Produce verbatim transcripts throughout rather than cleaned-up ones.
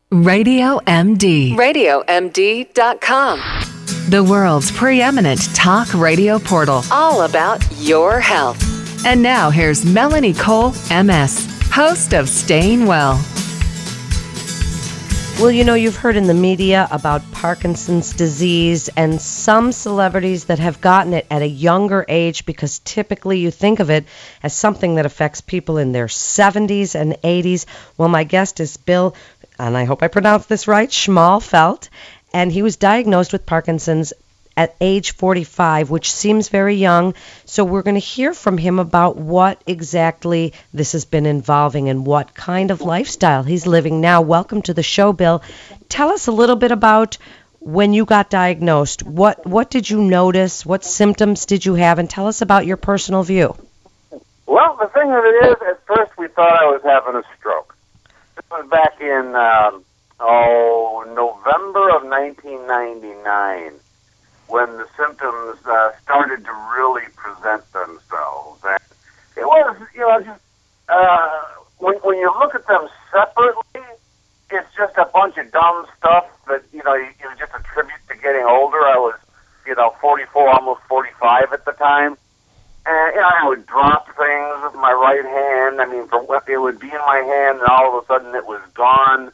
Radio M D. radio m d dot com. The world's preeminent talk radio portal. All about your health. And now here's Melanie Cole, M S, host of Staying Well. Well, you know, you've heard in the media about Parkinson's disease and some celebrities that have gotten it at a younger age because typically you think of it as something that affects people in their seventies and eighties. Well, my guest is Bill, and I hope I pronounced this right, Schmalfelt, and he was diagnosed with Parkinson's at age forty-five, which seems very young. So we're going to hear from him about what exactly this has been involving and what kind of lifestyle he's living now. Welcome to the show, Bill. Tell us a little bit about when you got diagnosed. What what did you notice? What symptoms did you have? And tell us about your personal view. Well, the thing of it is, at first we thought I was having a stroke. This was back in, um, oh, November of nineteen ninety-nine. When the symptoms uh, started to really present themselves. And it was, you know, just, uh, when, when you look at them separately, it's just a bunch of dumb stuff that, you know, you, you just attribute to getting older. I was, you know, forty-four, almost forty-five at the time. And, you know, I would drop things with my right hand. I mean, for, it would be in my hand, and all of a sudden it was gone.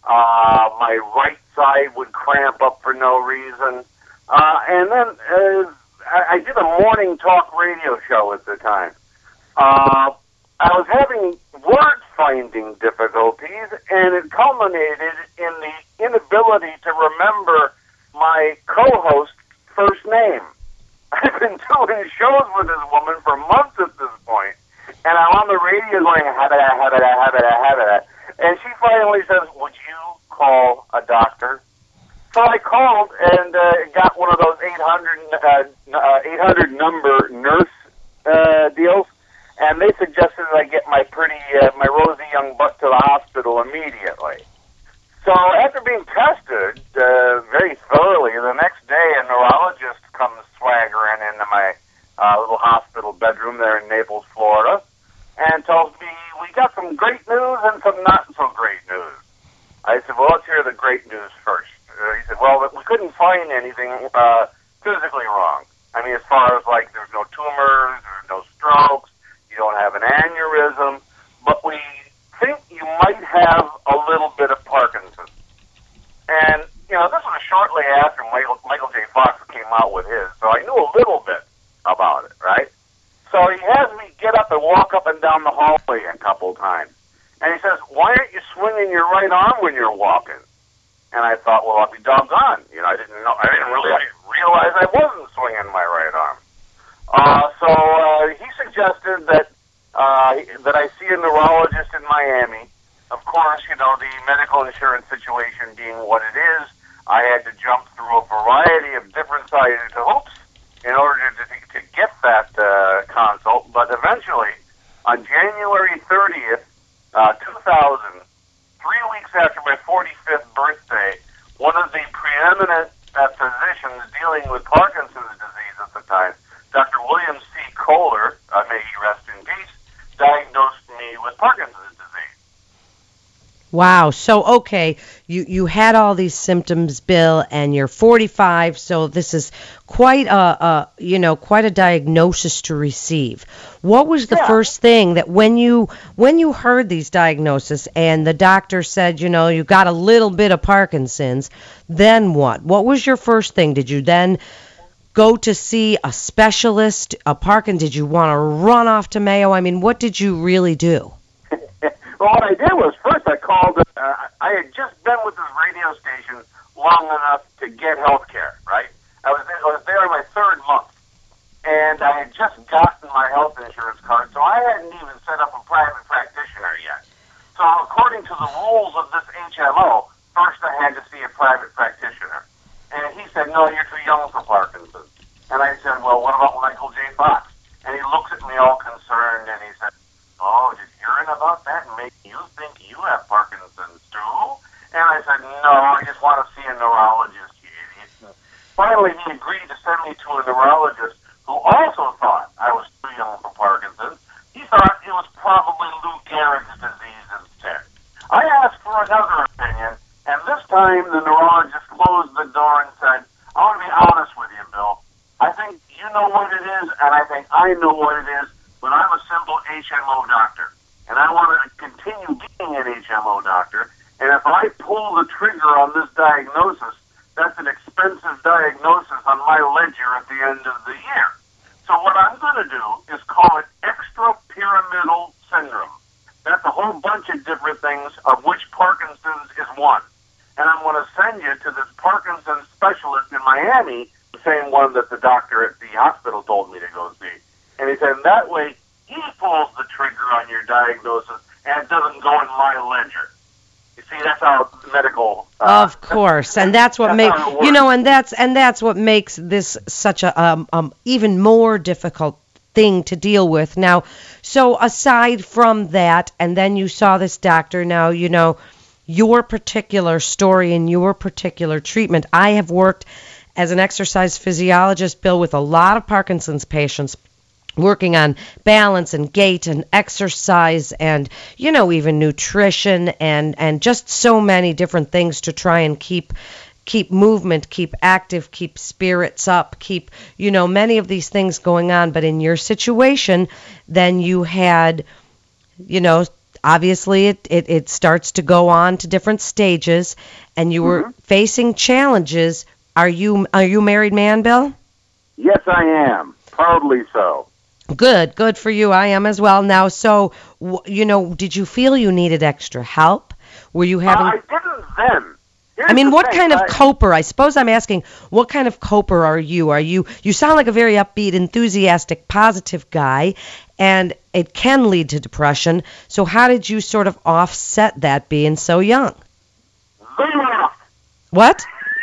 Uh, my right side would cramp up for no reason. Uh, and then uh, I, I did a morning talk radio show at the time. Uh, I was having word-finding difficulties, and it culminated in the inability to remember my co-host's first name. I've been doing shows with this woman for months at this point, and I'm on the radio going, habita, habita, habita, habita. And she finally says, would you call a doctor? So I called and uh, got one of those eight hundred, uh, uh, eight hundred number nurse uh, deals, and they suggested that I get my pretty, uh, my rosy young butt to the hospital immediately. So after being tested uh, very thoroughly, the next day a neurologist comes swaggering into my uh, little hospital bedroom there in Naples, Florida, and tells me, we got some great news and some not so great news. I said, well, let's hear the great news first. Uh, he said, well, we couldn't find anything uh, physically wrong. I mean, as far as, like, there's no tumors, there's no strokes, you don't have an aneurysm, but we think you might have a little bit of Parkinson's. And, you know, this was shortly after Michael, Michael J. Fox came out with his, so I knew a little bit about it, right? So he has me get up and walk up and down the hallway a couple times. And he says, why aren't you swinging your right arm when you're walking? And I thought, well, I'll be doggone. You know, I didn't know, I didn't really I didn't realize I wasn't swinging my right arm. Uh, so uh, he suggested that uh, that I see a neurologist in Miami. Of course, you know, the medical insurance situation being what it is, I had to jump through a variety of different sided hoops in order to, to get that uh, consult. But eventually, on January thirtieth, uh, two thousand, three weeks after my forty-fifth birthday, one of the preeminent uh, physicians dealing with Parkinson's disease at the time, Doctor William C. Kohler, uh, may he rest in peace, diagnosed me with Parkinson's disease. Wow. So, okay, you, you had all these symptoms, Bill, and you're forty-five, so this is quite a, a you know, quite a diagnosis to receive. What was the Yeah. first thing that when you when you heard these diagnoses and the doctor said, you know, you got a little bit of Parkinson's, then what? What was your first thing? Did you then go to see a specialist, a Parkinson? Did you want to run off to Mayo? I mean, what did you really do? Well, what I did was first I called, uh, I had just been with this radio station long enough to get health care, right? I was, I was there in my third month, and I had just gotten my health insurance card, so I hadn't even set up a private practitioner yet. So according to the rules of this H M O, first I had to see a private practitioner. And he said, no, you're too young for Parkinson's. And I said, well, what about Michael J. Fox? And he looks at me all concerned, and he said, oh, did hearing about that make you think you have Parkinson's too? And I said, no, I just want to see a neurologist, you idiot. Finally, he agreed to send me to a neurologist who also thought I was too young for Parkinson's. He thought it was probably Lou Gehrig's disease instead. I asked for another opinion, time, the neurologist closed the door and said, I want to be honest with you, Bill. I think you know what it is, and I think I know what it is, but I'm a simple H M O doctor. And I want to continue being an H M O doctor. And if I pull the trigger on this diagnosis, that's an expensive diagnosis on my ledger at the end of the year. So what I'm going to do is call it extrapyramidal syndrome. That's a whole bunch of different things, of which Parkinson's is one. And I'm going to send you to this Parkinson's specialist in Miami, the same one that the doctor at the hospital told me to go see. And he said, that way, he pulls the trigger on your diagnosis, and it doesn't go in my ledger. You see, that's how medical. Uh, of course, and that's what that's makes you know, and that's and that's what makes this such a um, um even more difficult thing to deal with. Now, so aside from that, and then you saw this doctor. Now, you know, your particular story and your particular treatment. I have worked as an exercise physiologist, Bill, with a lot of Parkinson's patients, working on balance and gait and exercise and, you know, even nutrition and, and just so many different things to try and keep keep movement, keep active, keep spirits up, keep, you know, many of these things going on. But in your situation, then you had, you know, obviously it, it, it starts to go on to different stages, and you were mm-hmm. facing challenges. Are you are you a married man, Bill? Yes, I am. Proudly so. Good, good for you. I am as well now. So, you know, did you feel you needed extra help? Were you having... Uh, I didn't then. Here's I mean, what thing. kind of I... coper? I suppose I'm asking, what kind of coper are you? Are you... You sound like a very upbeat, enthusiastic, positive guy, and it can lead to depression. So how did you sort of offset that being so young? Zero. What?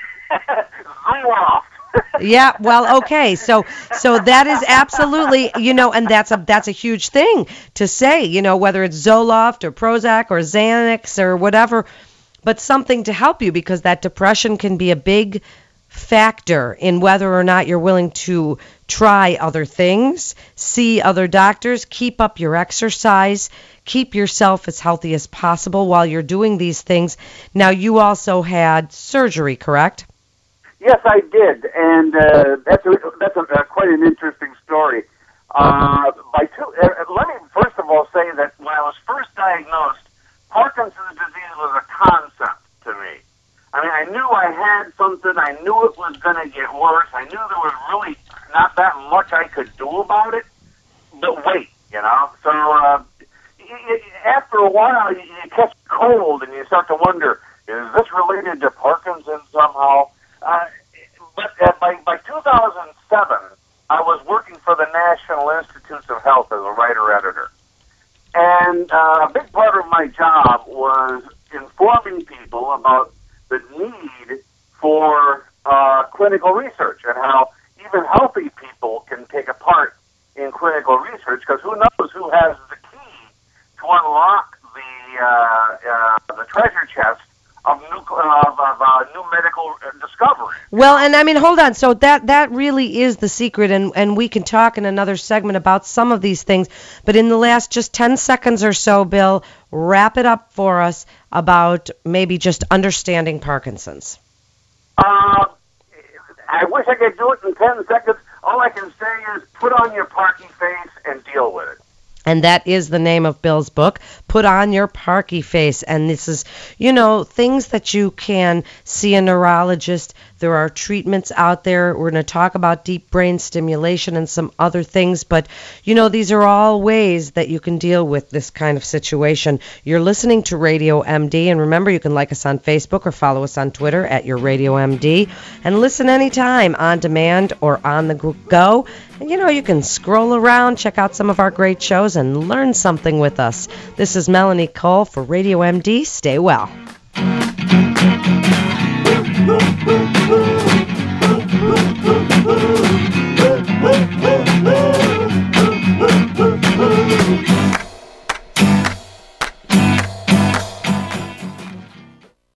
Zero. Yeah, well, okay. So so that is absolutely, you know, and that's a that's a huge thing to say, you know, whether it's Zoloft or Prozac or Xanax or whatever, but something to help you, because that depression can be a big factor in whether or not you're willing to try other things, see other doctors, keep up your exercise, keep yourself as healthy as possible while you're doing these things. Now, you also had surgery, correct? Yes, I did, and uh, that's a, that's a, uh, quite an interesting story. Uh, by two, uh, let me first of all say that when I was first diagnosed, Parkinson's disease was a concept to me. I mean, I knew I had something. I knew it was going to get worse. I knew there was really not that much I could do about it. But wait, you know. So uh, after a while, you, you catch a cold, and you start to wonder: is this related to Parkinson's somehow? Uh, but uh, by, by two thousand seven, I was working for the National Institutes of Health as a writer-editor. And uh, a big part of my job was informing people about the need for uh, clinical research and how even healthy people can take a part in clinical research, because who knows who has the key to unlock the, uh, uh, the treasure chest of new, of, of uh, new medical discovery. Well, and I mean, hold on. So that that really is the secret, and, and we can talk in another segment about some of these things. But in the last just ten seconds or so, Bill, wrap it up for us about maybe just understanding Parkinson's. Uh, I wish I could do it in ten seconds. All I can say is put on your Parky face and deal with it. And that is the name of Bill's book, Put On Your Parky Face. And this is, you know, things that you can see a neurologist. There are treatments out there. We're going to talk about deep brain stimulation and some other things. But, you know, these are all ways that you can deal with this kind of situation. You're listening to Radio M D. And remember, you can like us on Facebook or follow us on Twitter at Your Radio M D. And listen anytime on demand or on the go. And, you know, you can scroll around, check out some of our great shows, and learn something with us. This is Melanie Cole for Radio M D. Stay well.